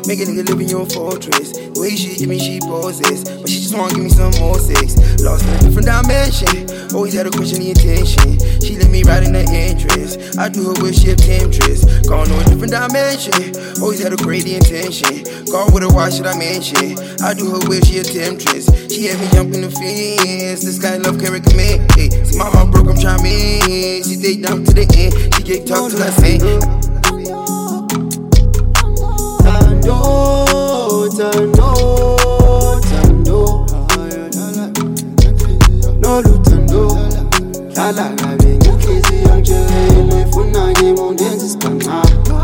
Make a nigga live in your fortress. The way she give me, she poses, but she just wanna give me some more sex. Lost in a different dimension. Always had to question the intention. She let me ride in the interest. I do her wish, she a temptress. Gone to a different dimension. Always had to create the intention. Call with her, why should I mention? I do her wish, she a temptress. She had me jumping the fence. This guy love can recommend. Hey, see my heart broke, I'm trying in. She stayed down to the end. She get talk till I sing. Tando, no lutando, la la la venga que si angel me funa que monden spana.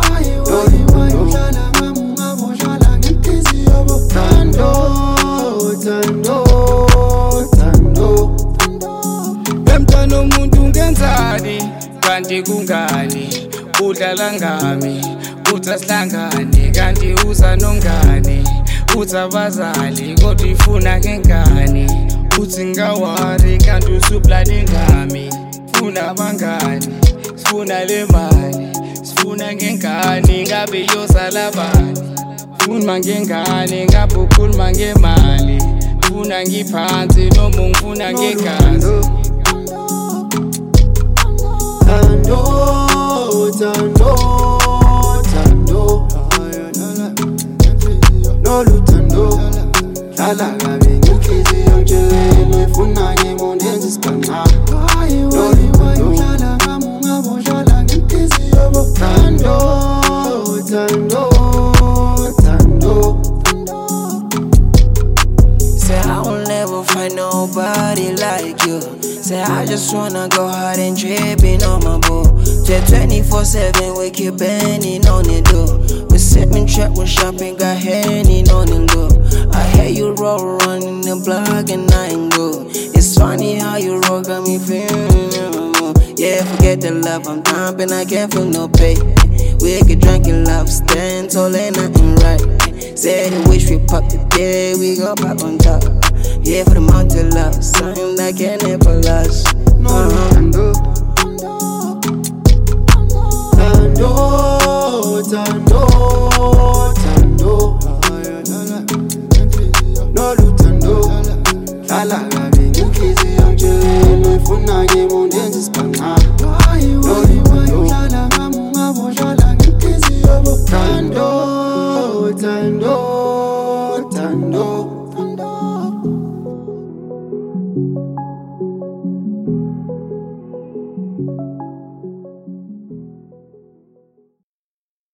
Emntwana umuntu ngenzani kanti kungani udlala ngami uthi asihlangane kanti uza nongane uthi abazali kodwa ifuna ngengane uthi ngawari kanti usuplane ngami funa abangani sifuna le mali sifuna ngengane ngabe yosala bani funa ngengane ngabe ukhuluma ngemali funa ngiphansi noma ngifuna ngegazi Tando, no lutando, la la la venga que si angel me funa que monden spana. Tando. Say I will never find nobody like you. Say I just wanna go hard and tripping on my boo. Just 24/7 we keep bending on the door. We set me trap with shopping, got handing on the low. I hear you roll running the block and I ain't go. It's funny how you roll got me feeling. Yeah, forget the love, I'm dumping, I can't feel no pay. We get drunk in love, stand tall ain't nothing right. Said the wish we pop the day, we go back on top. Yeah, for the mountain love, something that can never last. Tando.